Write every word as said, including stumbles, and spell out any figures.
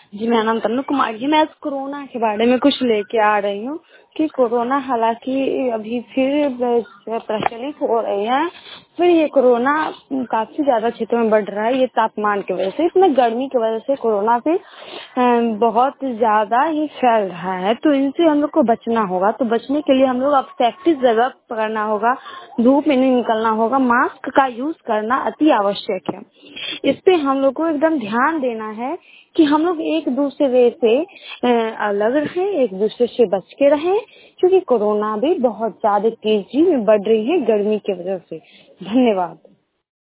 जी, मेरा नाम तन्नू कुमारी है। मैं आज कोरोना के बारे में कुछ लेके आ रही हूँ कि कोरोना हालांकि अभी फिर प्रचलित हो रही है। फिर ये कोरोना काफी ज्यादा क्षेत्रों में बढ़ रहा है। ये तापमान की वजह से, इसमें गर्मी की वजह से कोरोना भी बहुत ज्यादा ही फैल रहा है। तो इनसे हम लोग को बचना होगा। तो बचने के लिए हम लोग अब सेफ्टी जगह पकड़ना होगा, धूप में नहीं निकलना होगा, मास्क का यूज करना अति आवश्यक है। इस पे हम लोग को एकदम ध्यान देना है कि हम लोग एक दूसरे से अलग रहें, एक दूसरे से बच के रहें, क्योंकि कोरोना भी बहुत ज्यादा तेजी में बढ़ रही है गर्मी की वजह से। धन्यवाद।